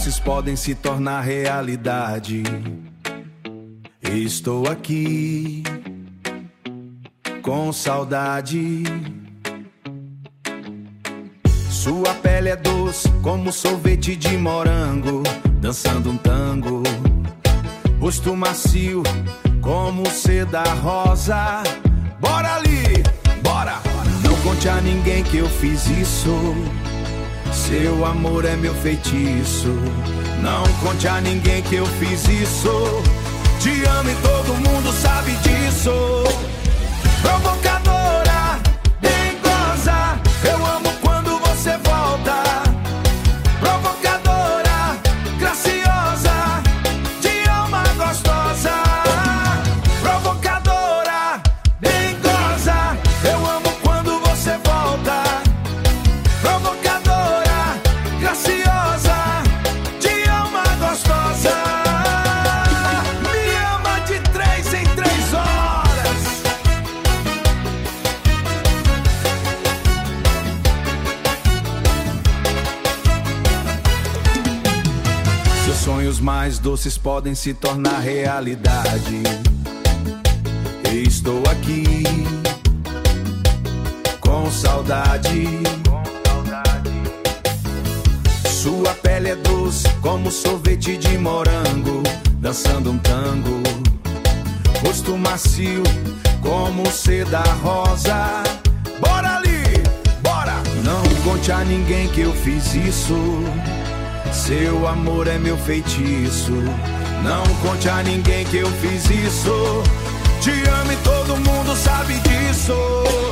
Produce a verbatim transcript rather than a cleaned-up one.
doces podem se tornar realidade. Estou aqui com saudade. Sua pele é doce como sorvete de morango, dançando um tango. Rosto macio como seda rosa. Bora ali, bora! Não conte a ninguém que eu fiz isso. Seu amor é meu feitiço. Não conte a ninguém que eu fiz isso. Te amo e todo mundo sabe disso. Provocadora, dengosa, eu amo quando você volta. Provocadora, graciosa, de alma gostosa. Provocadora, dengosa, eu amo quando você volta. Provocadora, graciosa, de alma gostosa. Me ama de três em três horas. Seus sonhos mais doces podem se tornar realidade. Estou aqui com saudade. Sua pele é doce como sorvete de morango, dançando um tango. Rosto macio como seda rosa. Bora ali, bora! Não conte a ninguém que eu fiz isso. Seu amor é meu feitiço. Não conte a ninguém que eu fiz isso. Te amo e todo mundo sabe disso.